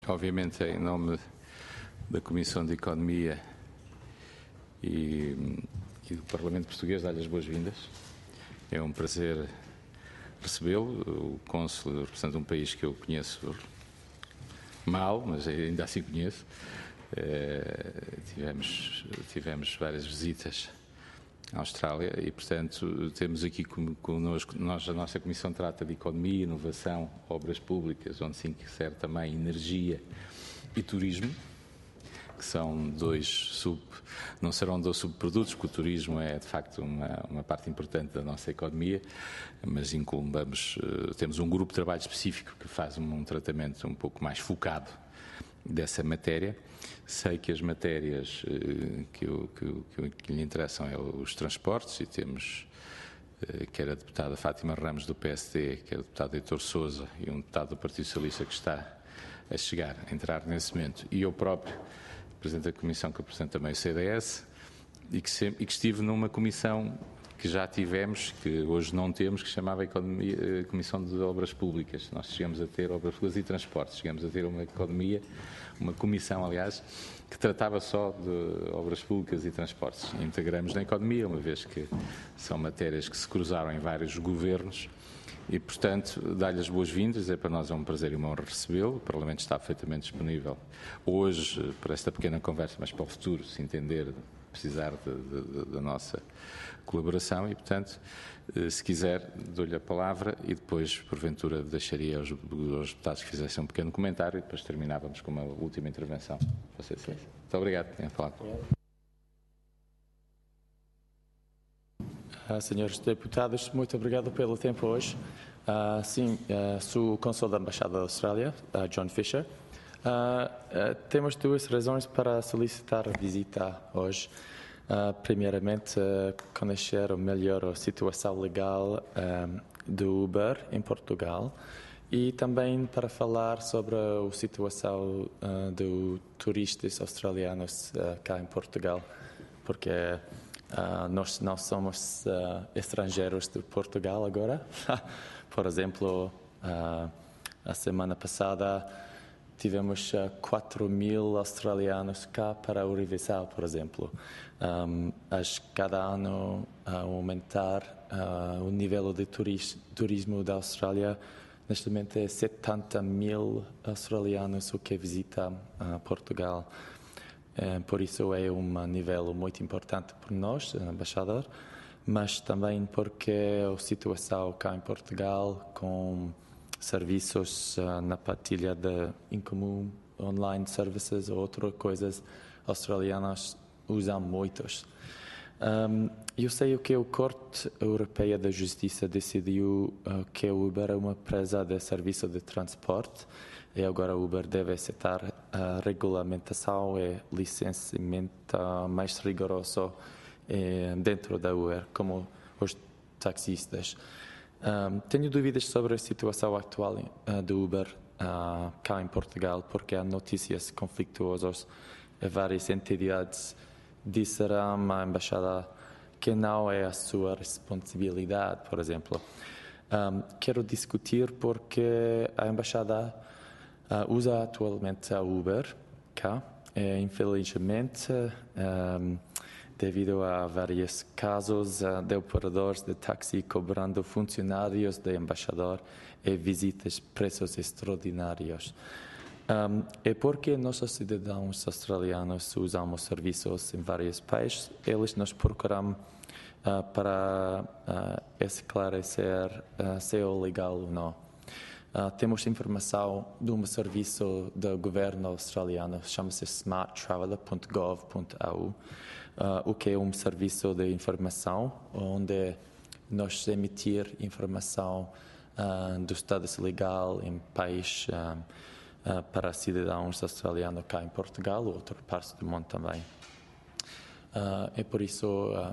Obviamente, em nome da Comissão de Economia e do Parlamento Português, dar-lhe as boas-vindas. É um prazer recebê-lo. O cônsul representa um país que eu conheço mal, mas ainda assim conheço. Tivemos várias visitas à Austrália e, portanto, temos aqui connosco, a nossa Comissão trata de Economia, Inovação, Obras Públicas, onde se insere também Energia e Turismo, que são não serão dois subprodutos, porque o turismo é, de facto, uma parte importante da nossa economia, mas temos um grupo de trabalho específico que faz um tratamento um pouco mais focado dessa matéria. Sei que as matérias que lhe interessam é os transportes, e temos quer a deputada Fátima Ramos do PSD, quer o deputado Heitor Sousa e um deputado do Partido Socialista que está a entrar nesse momento, e eu próprio, Presidente da Comissão, que apresento também o CDS, e que estive numa comissão que já tivemos, que hoje não temos, que se chamava Comissão de Obras Públicas. Nós chegamos a ter Obras Públicas e Transportes, chegamos a ter uma comissão, aliás, que tratava só de Obras Públicas e Transportes. Integramos na economia, uma vez que são matérias que se cruzaram em vários governos, e, portanto, dar-lhe as boas-vindas. Para nós é um prazer e uma honra recebê-lo. O Parlamento está perfeitamente disponível hoje para esta pequena conversa, mas para o futuro, se entender, precisar da nossa colaboração, e, portanto, se quiser, dou-lhe a palavra e depois, porventura, deixaria aos deputados que fizessem um pequeno comentário e depois terminávamos com uma última intervenção. Vossa Excelência. Muito obrigado. Tenha falado. Senhores deputados, muito obrigado pelo tempo hoje. Sou o cônsul da Embaixada da Austrália, John Fisher. Temos duas razões para solicitar a visita hoje. Primeiramente, conhecer melhor a situação legal do Uber em Portugal, e também para falar sobre a situação dos turistas australianos cá em Portugal, porque nós não somos estrangeiros de Portugal agora. Por exemplo, a semana passada tivemos 4.000 australianos cá para o Revisal, por exemplo. Cada ano aumentar o nível de turismo da Austrália. Neste momento é 70.000 australianos o que visitam Portugal. Por isso é um nível muito importante para nós, embaixador, mas também porque a situação cá em Portugal, com serviços na partilha de incomum, online services ou outras coisas, australianas usam muitos. Eu sei que a Corte Europeia da Justiça decidiu que o Uber é uma empresa de serviço de transporte, e agora o Uber deve aceitar a regulamentação e licenciamento mais rigoroso dentro da Uber, como os taxistas. Tenho dúvidas sobre a situação atual do Uber cá em Portugal, porque há notícias conflituosas e várias entidades disseram à Embaixada que não é a sua responsabilidade, por exemplo. Quero discutir porque a Embaixada usa atualmente a Uber cá, e, infelizmente, devido a vários casos de operadores de táxi cobrando funcionários do embaixador e visitas preços extraordinários. É porque nossos cidadãos australianos usam os serviços em vários países, eles nos procuram para esclarecer se é legal ou não. Temos informação de um serviço do governo australiano, chama-se smarttraveller.gov.au, o que é um serviço de informação, onde nós emitir informação do status legal em país para cidadãos australianos cá em Portugal ou outras partes do mundo também. E por isso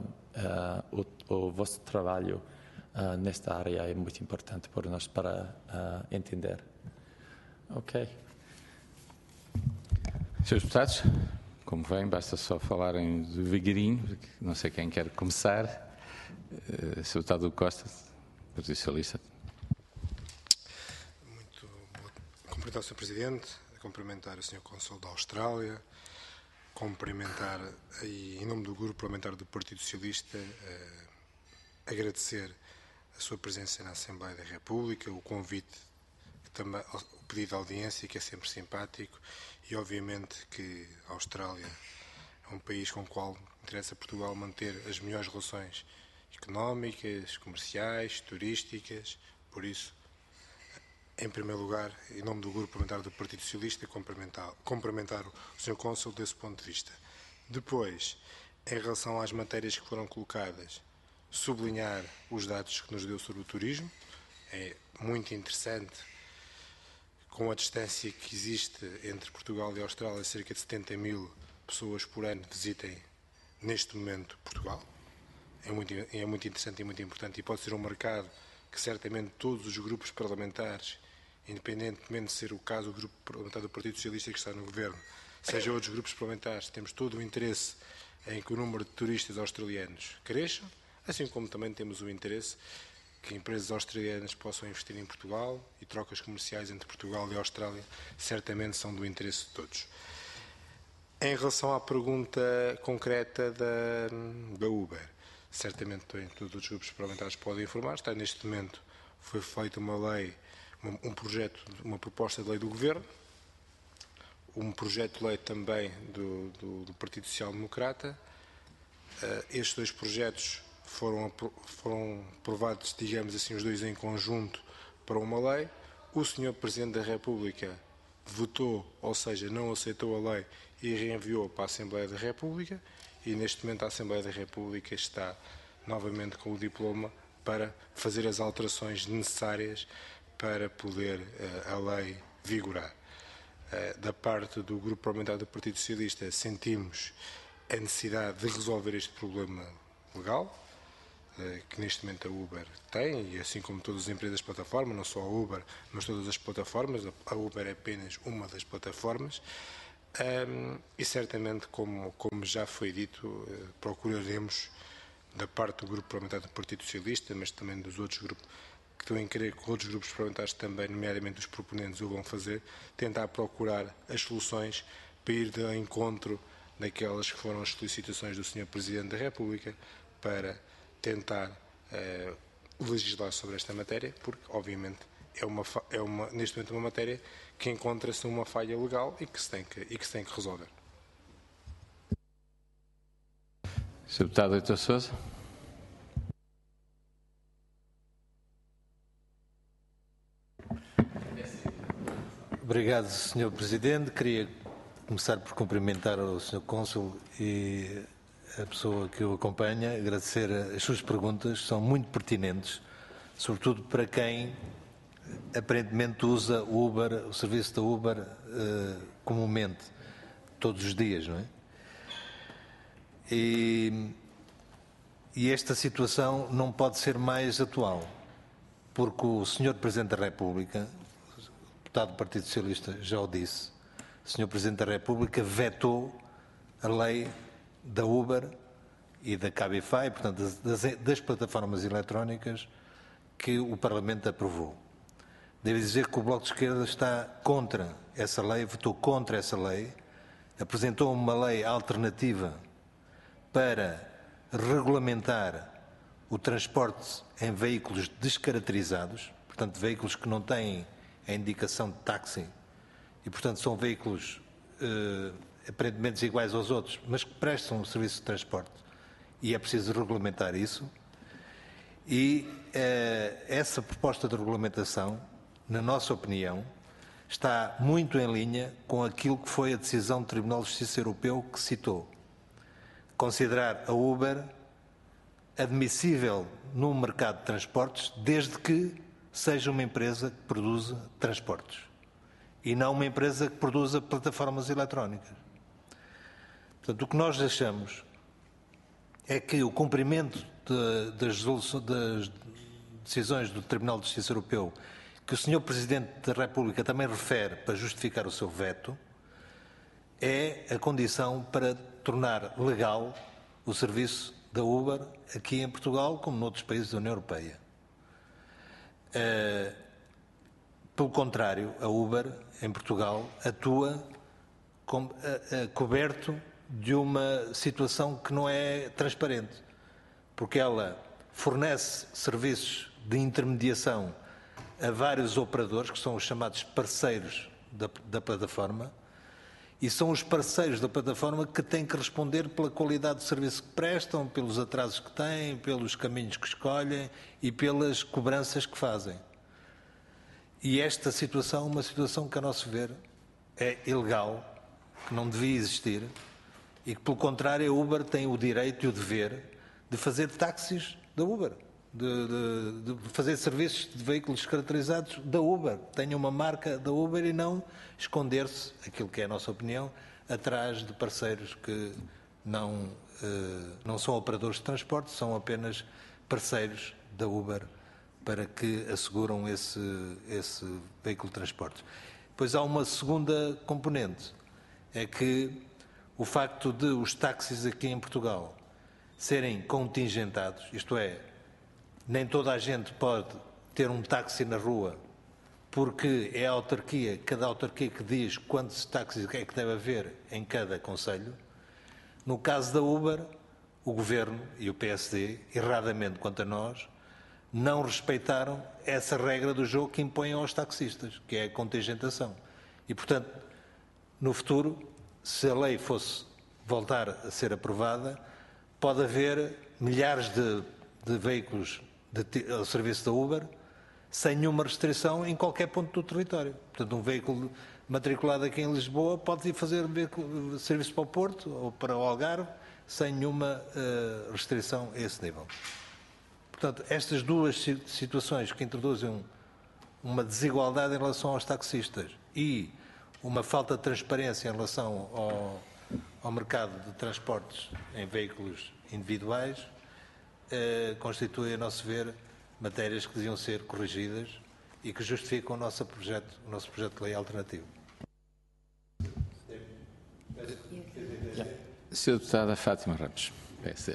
o vosso trabalho nesta área é muito importante para nós para entender. Ok. Senhores deputados, como vem, basta só falarem devagarinho, não sei quem quer começar. Sr. Deputado Costa, Partido Socialista. Muito bom. Cumprimentar o Sr. Presidente, cumprimentar o Sr. Cônsul da Austrália, cumprimentar, e em nome do Grupo Parlamentar do Partido Socialista, agradecer a sua presença na Assembleia da República, o convite, também, o pedido de audiência, que é sempre simpático, e obviamente que a Austrália é um país com o qual interessa a Portugal manter as melhores relações económicas, comerciais, turísticas. Por isso, em primeiro lugar, em nome do Grupo Parlamentar do Partido Socialista, cumprimentar o Sr. Cônsul desse ponto de vista. Depois, em relação às matérias que foram colocadas, sublinhar os dados que nos deu sobre o turismo. É muito interessante, com a distância que existe entre Portugal e a Austrália, cerca de 70 mil pessoas por ano visitem neste momento Portugal. É muito interessante e muito importante, e pode ser um mercado que certamente todos os grupos parlamentares, independentemente de ser o caso do Grupo Parlamentar do Partido Socialista que está no Governo, seja outros grupos parlamentares, temos todo o interesse em que o número de turistas australianos cresça, assim como também temos o interesse que empresas australianas possam investir em Portugal, e trocas comerciais entre Portugal e a Austrália certamente são do interesse de todos. Em relação à pergunta concreta da Uber, certamente todos os grupos parlamentares podem informar. Está neste momento, foi feita uma lei, um projeto, uma proposta de lei do Governo, um projeto de lei também do Partido Social Democrata. Estes dois projetos foram aprovados, digamos assim, os dois em conjunto para uma lei. O Sr. Presidente da República votou, ou seja, não aceitou a lei e reenviou para a Assembleia da República, e neste momento a Assembleia da República está novamente com o diploma para fazer as alterações necessárias para poder a lei vigorar. Da parte do Grupo Parlamentar do Partido Socialista, sentimos a necessidade de resolver este problema legal, que neste momento a Uber tem, e assim como todas as empresas de plataforma, não só a Uber, mas todas as plataformas. A Uber é apenas uma das plataformas, e certamente, como já foi dito, procuraremos, da parte do Grupo Parlamentar do Partido Socialista, mas também dos outros grupos, que estou em crer que outros grupos parlamentares também, nomeadamente os proponentes, o vão fazer, tentar procurar as soluções para ir de encontro daquelas que foram as solicitações do Sr. Presidente da República, para tentar legislar sobre esta matéria, porque, obviamente, neste momento uma matéria que encontra-se numa falha legal e que se tem que resolver. Sr. Deputado Heitor Sousa. Obrigado, Sr. Presidente. Queria começar por cumprimentar o Sr. Cônsul e a pessoa que o acompanha, agradecer as suas perguntas, são muito pertinentes, sobretudo para quem aparentemente usa o Uber, o serviço da Uber, comumente, todos os dias, não é? E esta situação não pode ser mais atual, porque o Sr. Presidente da República, o deputado do Partido Socialista já o disse, o Sr. Presidente da República vetou a lei da Uber e da Cabify, portanto, das plataformas eletrónicas que o Parlamento aprovou. Devo dizer que o Bloco de Esquerda está contra essa lei, votou contra essa lei, apresentou uma lei alternativa para regulamentar o transporte em veículos descaracterizados, portanto, veículos que não têm a indicação de táxi e, portanto, são veículos aparentemente iguais aos outros, mas que prestam um serviço de transporte, e é preciso regulamentar isso. E essa proposta de regulamentação, na nossa opinião, está muito em linha com aquilo que foi a decisão do Tribunal de Justiça Europeu, que citou: considerar a Uber admissível no mercado de transportes desde que seja uma empresa que produza transportes e não uma empresa que produza plataformas eletrónicas. Portanto, o que nós achamos é que o cumprimento das decisões do Tribunal de Justiça Europeu, que o Sr. Presidente da República também refere para justificar o seu veto, é a condição para tornar legal o serviço da Uber aqui em Portugal, como noutros países da União Europeia. Pelo contrário, a Uber, em Portugal, atua coberto de uma situação que não é transparente, porque ela fornece serviços de intermediação a vários operadores, que são os chamados parceiros da plataforma, e são os parceiros da plataforma que têm que responder pela qualidade do serviço que prestam, pelos atrasos que têm, pelos caminhos que escolhem e pelas cobranças que fazem. E esta situação é uma situação que, a nosso ver, é ilegal, que não devia existir, e que, pelo contrário, a Uber tem o direito e o dever de fazer táxis da Uber, de fazer serviços de veículos caracterizados da Uber, tenha uma marca da Uber e não esconder-se, aquilo que é a nossa opinião, atrás de parceiros que não são operadores de transporte, são apenas parceiros da Uber para que asseguram esse veículo de transporte. Depois há uma segunda componente, é que o facto de os táxis aqui em Portugal serem contingentados, isto é, nem toda a gente pode ter um táxi na rua, porque é a autarquia, cada autarquia que diz quantos táxis é que deve haver em cada concelho. No caso da Uber, o Governo e o PSD, erradamente quanto a nós, não respeitaram essa regra do jogo que impõem aos taxistas, que é a contingentação. E, portanto, no futuro, se a lei fosse voltar a ser aprovada, pode haver milhares de veículos ao serviço da Uber sem nenhuma restrição em qualquer ponto do território. Portanto, um veículo matriculado aqui em Lisboa pode ir fazer serviço para o Porto ou para o Algarve sem nenhuma restrição a esse nível. Portanto, estas duas situações que introduzem uma desigualdade em relação aos taxistas e uma falta de transparência em relação ao mercado de transportes em veículos individuais constituem, a nosso ver, matérias que deviam ser corrigidas e que justificam o nosso projeto de lei alternativo. Sra. Deputada Fátima Ramos, PSD.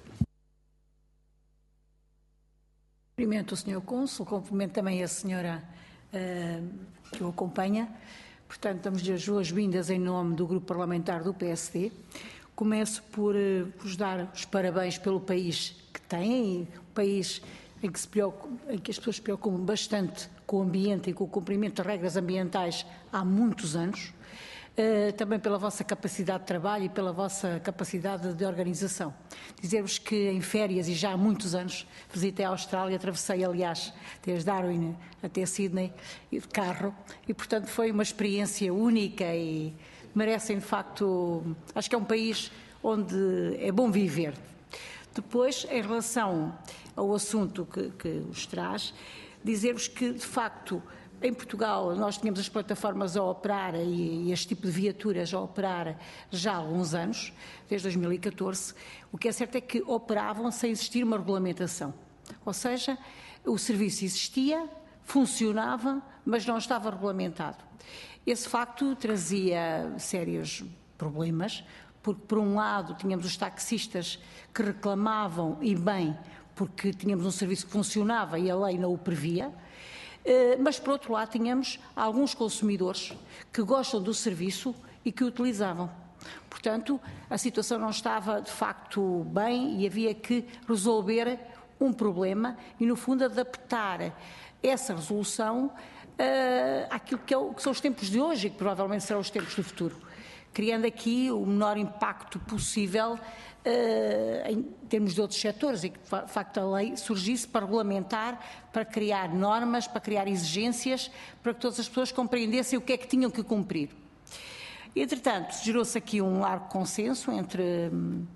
Cumprimento o Sr. Cônsul, cumprimento também a senhora que o acompanha. Portanto, damos-lhe as boas-vindas em nome do Grupo Parlamentar do PSD. Começo por vos dar os parabéns pelo país que têm, um país em que as pessoas se preocupam bastante com o ambiente e com o cumprimento das regras ambientais há muitos anos. Também pela vossa capacidade de trabalho e pela vossa capacidade de organização. Dizer-vos que em férias, e já há muitos anos, visitei a Austrália, atravessei, aliás, desde Darwin até Sydney, de carro, e, portanto, foi uma experiência única e merecem, de facto, acho que é um país onde é bom viver. Depois, em relação ao assunto que os traz, dizer-vos que, de facto, em Portugal, nós tínhamos as plataformas a operar e este tipo de viaturas a operar já há alguns anos, desde 2014. O que é certo é que operavam sem existir uma regulamentação. Ou seja, o serviço existia, funcionava, mas não estava regulamentado. Esse facto trazia sérios problemas, porque, por um lado, tínhamos os taxistas que reclamavam, e bem, porque tínhamos um serviço que funcionava e a lei não o previa. Mas, por outro lado, tínhamos alguns consumidores que gostam do serviço e que o utilizavam. Portanto, a situação não estava, de facto, bem e havia que resolver um problema e, no fundo, adaptar essa resolução àquilo que são os tempos de hoje e que provavelmente serão os tempos do futuro, criando aqui o menor impacto possível em termos de outros setores e que, de facto, a lei surgisse para regulamentar, para criar normas, para criar exigências, para que todas as pessoas compreendessem o que é que tinham que cumprir. Entretanto, gerou-se aqui um largo consenso entre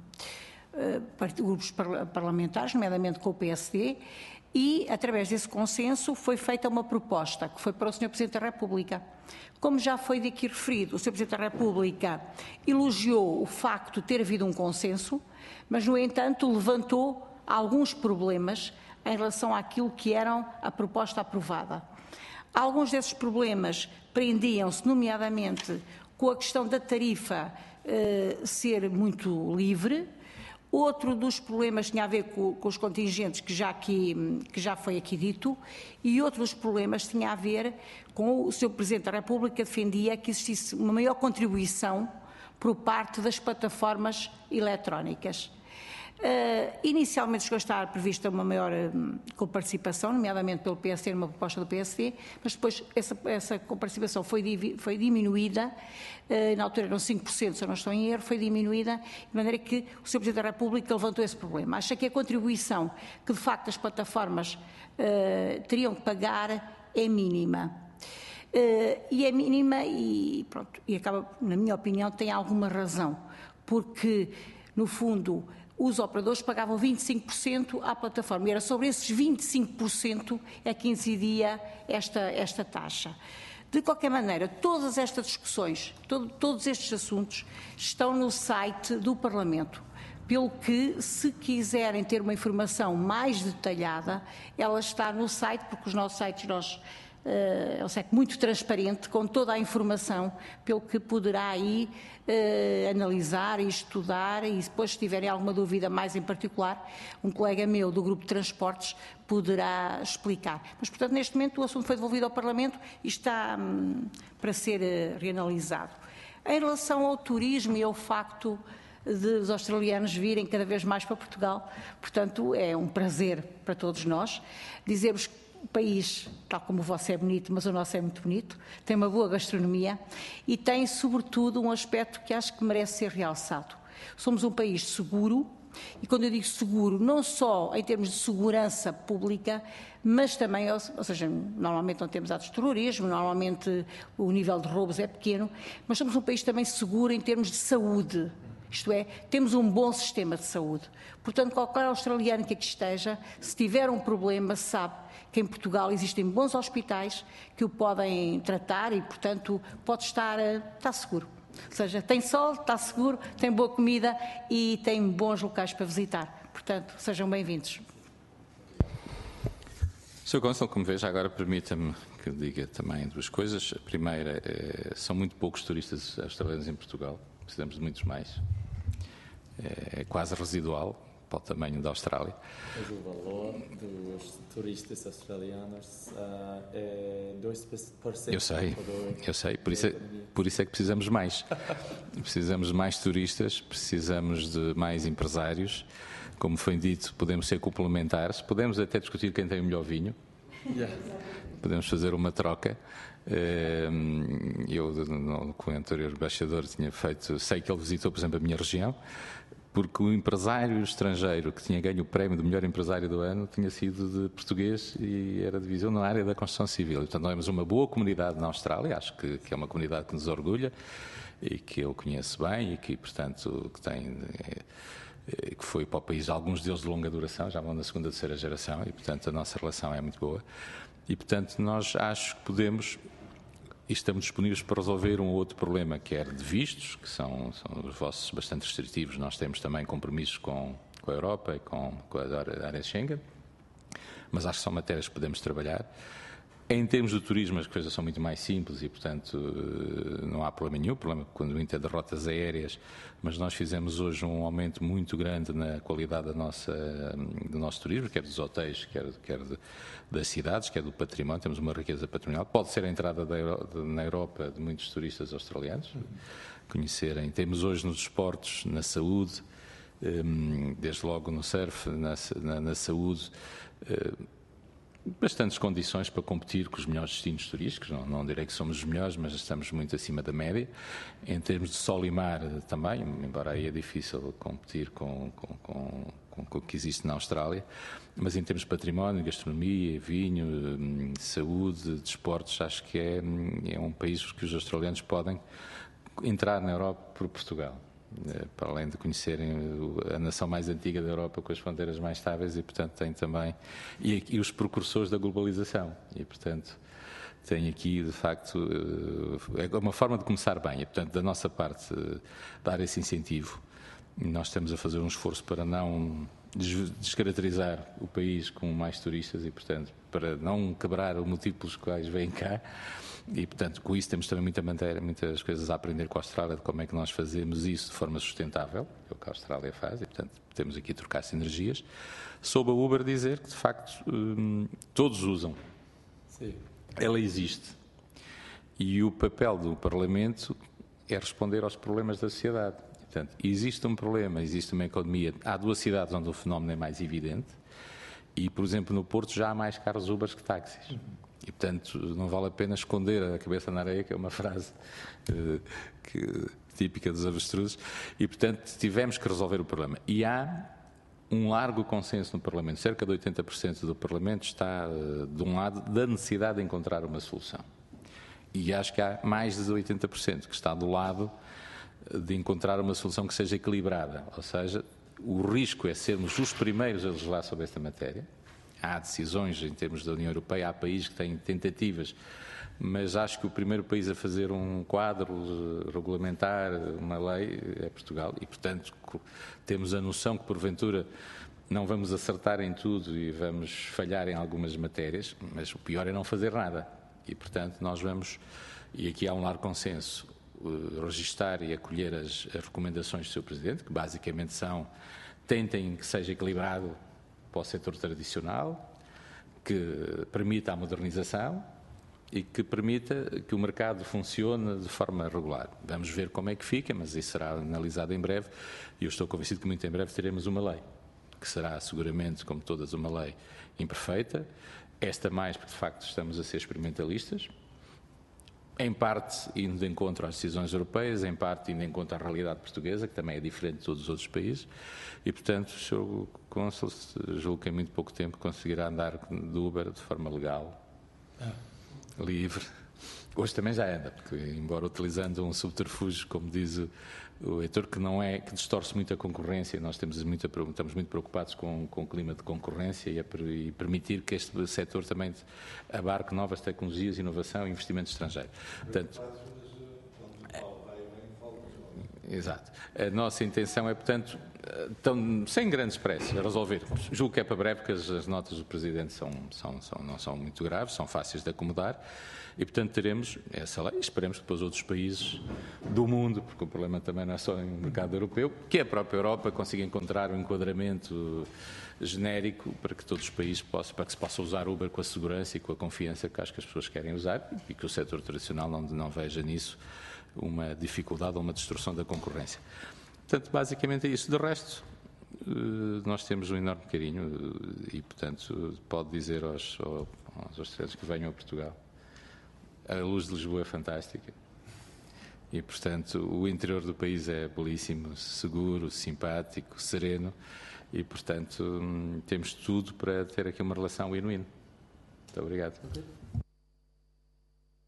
grupos parlamentares, nomeadamente com o PSD, e, através desse consenso, foi feita uma proposta, que foi para o Sr. Presidente da República. Como já foi daqui referido, o Sr. Presidente da República elogiou o facto de ter havido um consenso, mas, no entanto, levantou alguns problemas em relação àquilo que era a proposta aprovada. Alguns desses problemas prendiam-se, nomeadamente, com a questão da tarifa ser muito livre. Outro dos problemas tinha a ver com os contingentes que já foi aqui dito, e outro dos problemas tinha a ver com o Sr. Presidente da República defendia que existisse uma maior contribuição por parte das plataformas eletrónicas. Inicialmente chegou a estar prevista uma maior coparticipação, nomeadamente pelo PSD, numa proposta do PSD, mas depois essa coparticipação foi diminuída, na altura eram 5%, se eu não estou em erro, foi diminuída, de maneira que o Sr. Presidente da República levantou esse problema. Acha que a contribuição que de facto as plataformas teriam que pagar é mínima. E é mínima e pronto, e acaba, na minha opinião, tem alguma razão, porque, no fundo, os operadores pagavam 25% à plataforma e era sobre esses 25% é que incidia esta taxa. De qualquer maneira, todas estas discussões, todos estes assuntos estão no site do Parlamento, pelo que, se quiserem ter uma informação mais detalhada, ela está no site, porque os nossos sites é um site muito transparente, com toda a informação, pelo que poderá aí analisar e estudar, e depois, se tiverem alguma dúvida mais em particular, um colega meu do Grupo de Transportes poderá explicar. Mas, portanto, neste momento o assunto foi devolvido ao Parlamento e está para ser reanalisado. Em relação ao turismo e ao facto de os australianos virem cada vez mais para Portugal, portanto, é um prazer para todos nós dizer-vos que o país, tal como o vosso é bonito, mas o nosso é muito bonito, tem uma boa gastronomia e tem, sobretudo, um aspecto que acho que merece ser realçado. Somos um país seguro, e quando eu digo seguro, não só em termos de segurança pública, mas também, ou seja, normalmente não temos atos de terrorismo, normalmente o nível de roubos é pequeno, mas somos um país também seguro em termos de saúde. Isto é, temos um bom sistema de saúde. Portanto, qualquer australiano que aqui esteja, se tiver um problema, sabe que em Portugal existem bons hospitais que o podem tratar e, portanto, pode estar seguro. Ou seja, tem sol, está seguro, tem boa comida e tem bons locais para visitar. Portanto, sejam bem-vindos. Sr. Cônsul, como veja, agora permita-me que diga também duas coisas. A primeira, são muito poucos turistas australianos em Portugal, precisamos de muitos mais. É quase residual para o tamanho da Austrália. Mas o valor dos turistas australianos é 2%. Eu sei, por isso é que precisamos mais. Precisamos de mais turistas, precisamos de mais empresários. Como foi dito, podemos ser complementares, podemos até discutir quem tem o melhor vinho. Podemos fazer uma troca. Eu, com o anterior embaixador, sei que ele visitou, por exemplo, a minha região, porque o empresário estrangeiro que tinha ganho o prémio do melhor empresário do ano tinha sido de português e era de Viseu na área da construção civil. Portanto, nós temos uma boa comunidade na Austrália, acho que é uma comunidade que nos orgulha e que eu conheço bem e que, portanto, que foi para o país, alguns deles de longa duração, já vão na segunda ou terceira geração e, portanto, a nossa relação é muito boa. E, portanto, nós acho que podemos e estamos disponíveis para resolver um outro problema, que é de vistos, que são os vossos bastante restritivos. Nós temos também compromissos com a Europa e com a área Schengen, mas acho que são matérias que podemos trabalhar. Em termos do turismo, as coisas são muito mais simples e, portanto, não há problema nenhum. O problema é quando entra de rotas aéreas, mas nós fizemos hoje um aumento muito grande na qualidade do nosso turismo, quer dos hotéis, quer das cidades, quer do património. Temos uma riqueza patrimonial. Pode ser a entrada na Europa de muitos turistas australianos, conhecerem. Temos hoje nos desportos, na saúde, desde logo no surf, na saúde, bastantes condições para competir com os melhores destinos turísticos. Não direi que somos os melhores, mas estamos muito acima da média. Em termos de sol e mar também, embora aí é difícil competir com o que existe na Austrália, mas em termos de património, gastronomia, vinho, saúde, desportos, acho que é um país que os australianos podem entrar na Europa por Portugal. Para além de conhecerem a nação mais antiga da Europa com as fronteiras mais estáveis e, portanto, tem também e os precursores da globalização e, portanto, tem aqui, de facto, é uma forma de começar bem e, portanto, da nossa parte, dar esse incentivo. Nós estamos a fazer um esforço para não descaracterizar o país com mais turistas e, portanto, para não quebrar o motivo pelos quais vêm cá E, portanto, com isso temos também muitas coisas a aprender com a Austrália, de como é que nós fazemos isso de forma sustentável, é o que a Austrália faz, e, portanto, temos aqui a trocar sinergias. Sobre a Uber dizer que, de facto, todos usam. Sim. Ela existe. E o papel do Parlamento é responder aos problemas da sociedade. Portanto, existe um problema, existe uma economia. Há 2 cidades onde o fenómeno é mais evidente e, por exemplo, no Porto já há mais carros Ubers que táxis. E, portanto, não vale a pena esconder a cabeça na areia, que é uma frase típica dos avestruzes. E, portanto, tivemos que resolver o problema. E há um largo consenso no Parlamento. Cerca de 80% do Parlamento está, de um lado, da necessidade de encontrar uma solução. E acho que há mais de 80% que está do lado de encontrar uma solução que seja equilibrada. Ou seja, o risco é sermos os primeiros a legislar sobre esta matéria. Há decisões em termos da União Europeia, há países que têm tentativas, mas acho que o primeiro país a fazer um quadro regulamentar, uma lei, é Portugal. E, portanto, temos a noção que, porventura, não vamos acertar em tudo e vamos falhar em algumas matérias, mas o pior é não fazer nada. E, portanto, nós vamos, e aqui há um largo consenso, registar e acolher as recomendações do Sr. Presidente, que basicamente são: tentem que seja equilibrado para o setor tradicional, que permita a modernização e que permita que o mercado funcione de forma regular. Vamos ver como é que fica, mas isso será analisado em breve e eu estou convencido que muito em breve teremos uma lei, que será seguramente, como todas, uma lei imperfeita, esta mais porque de facto estamos a ser experimentalistas, em parte indo de encontro às decisões europeias, em parte indo de encontro à realidade portuguesa, que também é diferente de todos os outros países, e, portanto, o Sr. Cônsul, julgo que em muito pouco tempo conseguirá andar de Uber de forma legal, livre. Hoje também já anda, porque, embora utilizando um subterfúgio, como diz o Heitor, que não é, que distorce muito a concorrência, nós estamos muito preocupados com o clima de concorrência e permitir que este setor também abarque novas tecnologias, inovação e investimento estrangeiro. Portanto, exato. A nossa intenção é, portanto, sem grandes pressas, a resolver. Julgo que é para breve, porque as notas do Presidente não são muito graves, são fáceis de acomodar. E, portanto, teremos essa lei e esperemos que depois outros países do mundo, porque o problema também não é só no mercado europeu, que a própria Europa consiga encontrar um enquadramento genérico para que todos os países para que se possa usar Uber com a segurança e com a confiança que acho que as pessoas querem usar e que o setor tradicional não veja nisso uma dificuldade ou uma destruição da concorrência. Portanto, basicamente é isso. De resto, nós temos um enorme carinho e, portanto, pode dizer aos australianos que venham a Portugal. A luz de Lisboa é fantástica e, portanto, o interior do país é belíssimo, seguro, simpático, sereno e, portanto, temos tudo para ter aqui uma relação win-win. Muito obrigado.